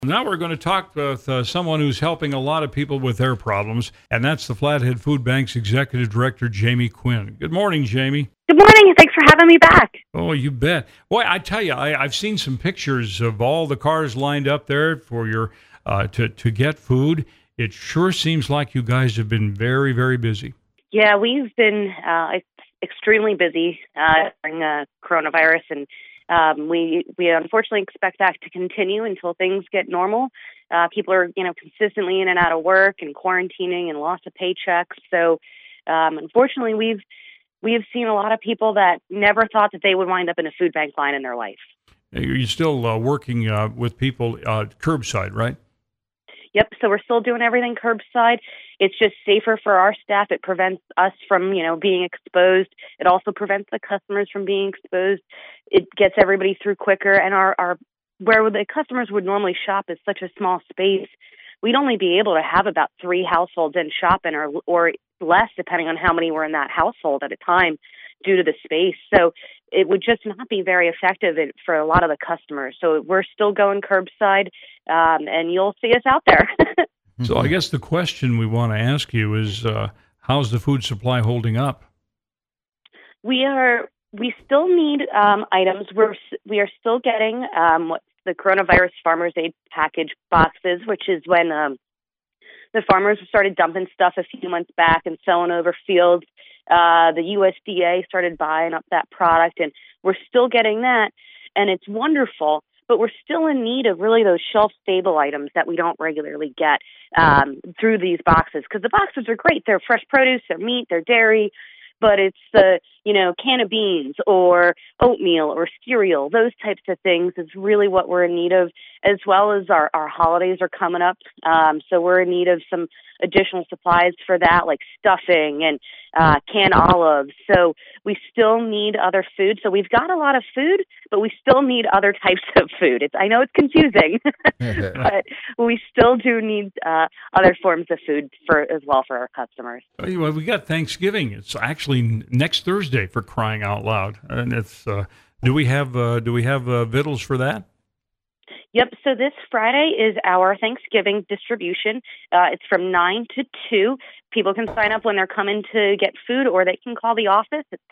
Now we're going to talk with someone who's helping a lot of people with their problems, and that's the Flathead Food Bank's Executive Director, Jamie Quinn. Good morning, Jamie. Good morning. Thanks for having me back. Oh, you bet. Boy, I tell you, I've seen some pictures of all the cars lined up there for your to get food. It sure seems like you guys have been very, very busy. Yeah, we've been extremely busy during coronavirus, and we unfortunately expect that to continue until things get normal. People are consistently in and out of work and quarantining and loss of paychecks. So unfortunately, we've seen a lot of people that never thought that they would wind up in a food bank line in their life. You're still working with people curbside, right? Yep. So we're still doing everything curbside. It's just safer for our staff. It prevents us from, being exposed. It also prevents the customers from being exposed. It gets everybody through quicker. And our where the customers would normally shop is such a small space. We'd only be able to have about 3 households in shopping or less, depending on how many were in that household at a time due to the space. So it would just not be very effective for a lot of the customers. So we're still going curbside, and you'll see us out there. So I guess the question we want to ask you is, how's the food supply holding up? We still need items. We are still getting what the coronavirus farmers aid package boxes, which is when the farmers started dumping stuff a few months back and selling over fields. The USDA started buying up that product, and we're still getting that, and it's wonderful. But we're still in need of really those shelf-stable items that we don't regularly get through these boxes, because the boxes are great. They're fresh produce, they're meat, they're dairy, but it's the, can of beans or oatmeal or cereal, those types of things is really what we're in need of, as well as our holidays are coming up. So we're in need of some additional supplies for that, like stuffing and canned olives. So we still need other food. So we've got a lot of food, but we still need other types of food. I know it's confusing, but we still do need other forms of food as well for our customers. Well, we got Thanksgiving. It's actually next Thursday, for crying out loud. And it's do we have victuals for that? Yep. So this Friday is our Thanksgiving distribution. It's from 9 to 2. People can sign up when they're coming to get food, or they can call the office at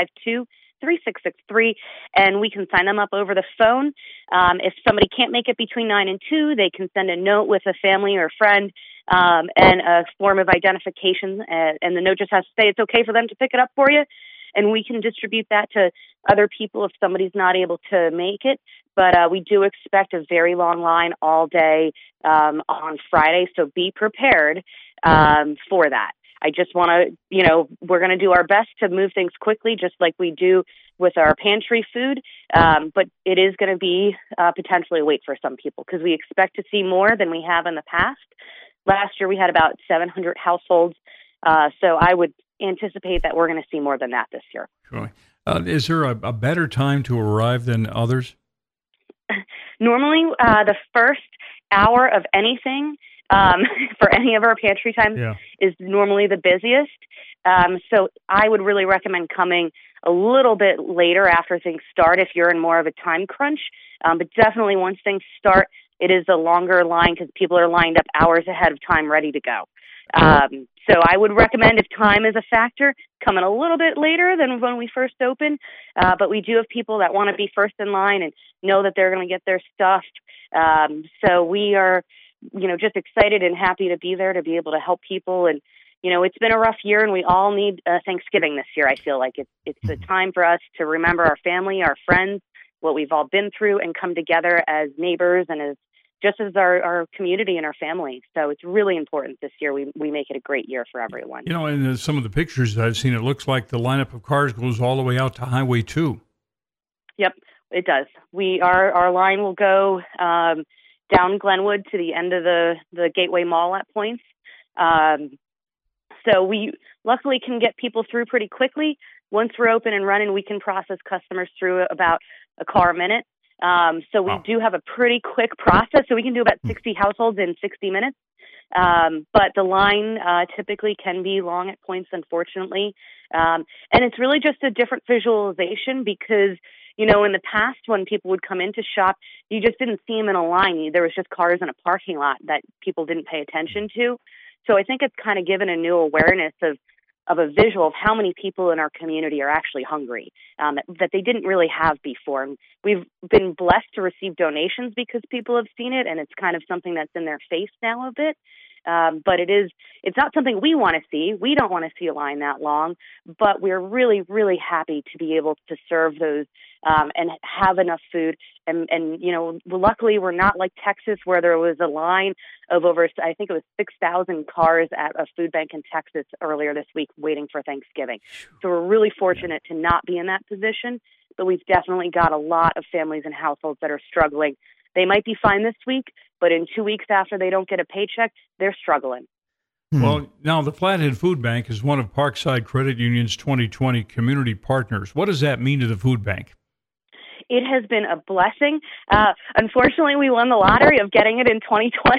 752-3663, and we can sign them up over the phone. If somebody can't make it between 9 and 2, they can send a note with a family or friend and a form of identification, and the note just has to say it's okay for them to pick it up for you, and we can distribute that to other people if somebody's not able to make it. But we do expect a very long line all day on Friday, so be prepared for that. I just want to, we're going to do our best to move things quickly, just like we do with our pantry food, but it is going to be potentially a wait for some people, because we expect to see more than we have in the past. Last year we had about 700 households, so I would anticipate that we're going to see more than that this year. Sure. Is there a better time to arrive than others? Normally, the first hour of anything for any of our pantry times is normally the busiest. So I would really recommend coming a little bit later after things start if you're in more of a time crunch. But definitely once things start, it is a longer line because people are lined up hours ahead of time ready to go. So I would recommend, if time is a factor, coming a little bit later than when we first open. But we do have people that want to be first in line and know that they're going to get their stuff. So we are, just excited and happy to be there to be able to help people. And, it's been a rough year, and we all need Thanksgiving this year. I feel like it's a time for us to remember our family, our friends, what we've all been through, and come together as neighbors and as our community and our family. So it's really important this year we make it a great year for everyone. In some of the pictures that I've seen, it looks like the lineup of cars goes all the way out to Highway 2. Yep, it does. Our line will go down Glenwood to the end of the Gateway Mall at points. So we luckily can get people through pretty quickly. Once we're open and running, we can process customers through about a car a minute. So we do have a pretty quick process, so we can do about 60 households in 60 minutes. But the line typically can be long at points, unfortunately. And it's really just a different visualization because, You know, in the past when people would come in to shop, you just didn't see them in a line. There was just cars in a parking lot that people didn't pay attention to. So I think it's kind of given a new awareness of a visual of how many people in our community are actually hungry, that they didn't really have before. And we've been blessed to receive donations because people have seen it, and it's kind of something that's in their face now a bit. But it's not something we want to see. We don't want to see a line that long, but we're really, really happy to be able to serve those and have enough food. And you know, luckily we're not like Texas where there was a line of over, I think it was 6,000 cars at a food bank in Texas earlier this week waiting for Thanksgiving. So we're really fortunate to not be in that position, but we've definitely got a lot of families and households that are struggling. They might be fine this week, but in 2 weeks after they don't get a paycheck, they're struggling. Well, now the Flathead Food Bank is one of Parkside Credit Union's 2020 community partners. What does that mean to the food bank? It has been a blessing. Unfortunately, we won the lottery of getting it in 2020.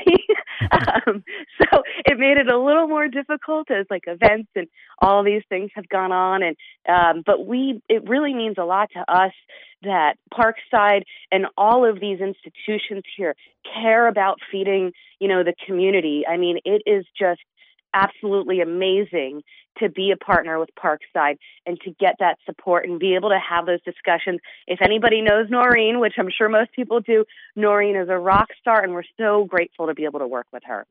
So it made it a little more difficult as like events and all these things have gone on. And but it really means a lot to us that Parkside and all of these institutions here care about feeding, you know, the community. I mean, it is just absolutely amazing to be a partner with Parkside and to get that support and be able to have those discussions. If anybody knows Noreen, which I'm sure most people do, Noreen is a rock star, and we're so grateful to be able to work with her.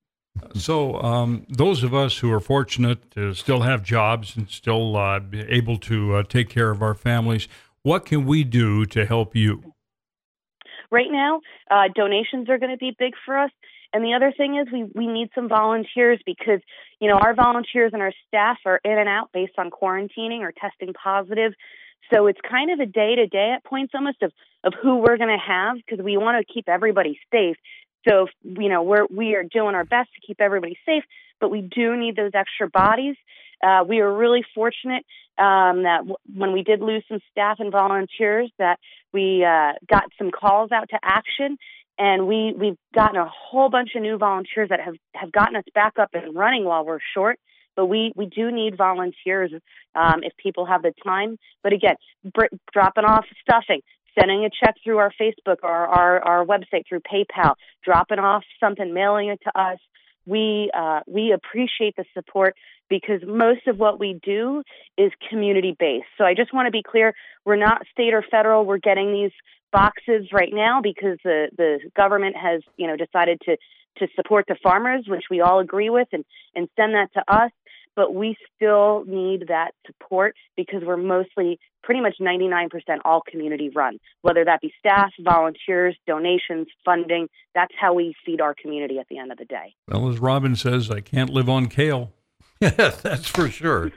So those of us who are fortunate to still have jobs and still able to take care of our families, what can we do to help you? Right now, donations are going to be big for us. And the other thing is we need some volunteers because, you know, our volunteers and our staff are in and out based on quarantining or testing positive. So it's kind of a day-to-day at points almost of who we're going to have because we want to keep everybody safe. So, you know, we are doing our best to keep everybody safe, but we do need those extra bodies. We are really fortunate that when we did lose some staff and volunteers that we got some calls out to action. And we've gotten a whole bunch of new volunteers that have gotten us back up and running while we're short. But we do need volunteers if people have the time. But again, dropping off stuffing, sending a check through our Facebook or our website through PayPal, dropping off something, mailing it to us. We appreciate the support because most of what we do is community-based. So I just want to be clear, we're not state or federal. We're getting these boxes right now because the government has, you know, decided to support the farmers, which we all agree with, and send that to us. But we still need that support because we're mostly pretty much 99% all community run, whether that be staff, volunteers, donations, funding. That's how we feed our community at the end of the day. Well, as Robin says, I can't live on kale. Yes, that's for sure.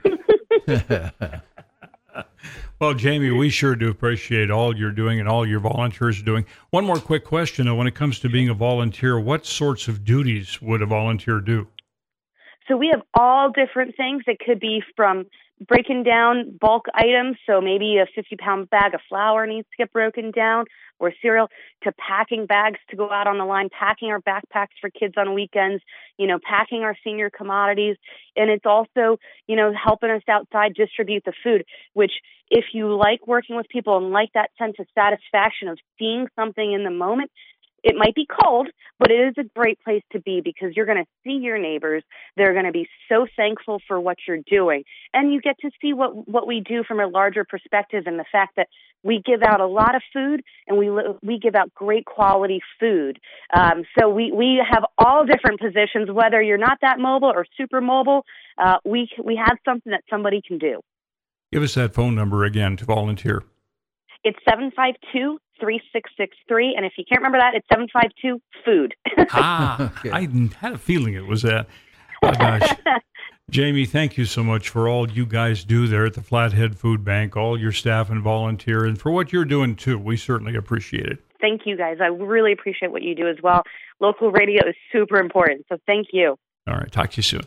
Well, Jamie, we sure do appreciate all you're doing and all your volunteers are doing. One more quick question, though. When it comes to being a volunteer, what sorts of duties would a volunteer do? So we have all different things. It could be from breaking down bulk items, so maybe a 50-pound bag of flour needs to get broken down, or cereal, to packing bags to go out on the line, packing our backpacks for kids on weekends, you know, packing our senior commodities. And it's also, you know, helping us outside distribute the food, which if you like working with people and like that sense of satisfaction of seeing something in the moment, it might be cold, but it is a great place to be because you're going to see your neighbors. They're going to be so thankful for what you're doing. And you get to see what we do from a larger perspective and the fact that we give out a lot of food and we give out great quality food. So we have all different positions, whether you're not that mobile or super mobile. We have something that somebody can do. Give us that phone number again to volunteer. It's 752-3663, and if you can't remember that, it's 752-FOOD. Okay. I had a feeling it was that. Oh, gosh. Jamie, thank you so much for all you guys do there at the Flathead Food Bank, all your staff and volunteer, and for what you're doing, too. We certainly appreciate it. Thank you, guys. I really appreciate what you do as well. Local radio is super important, so thank you. All right. Talk to you soon.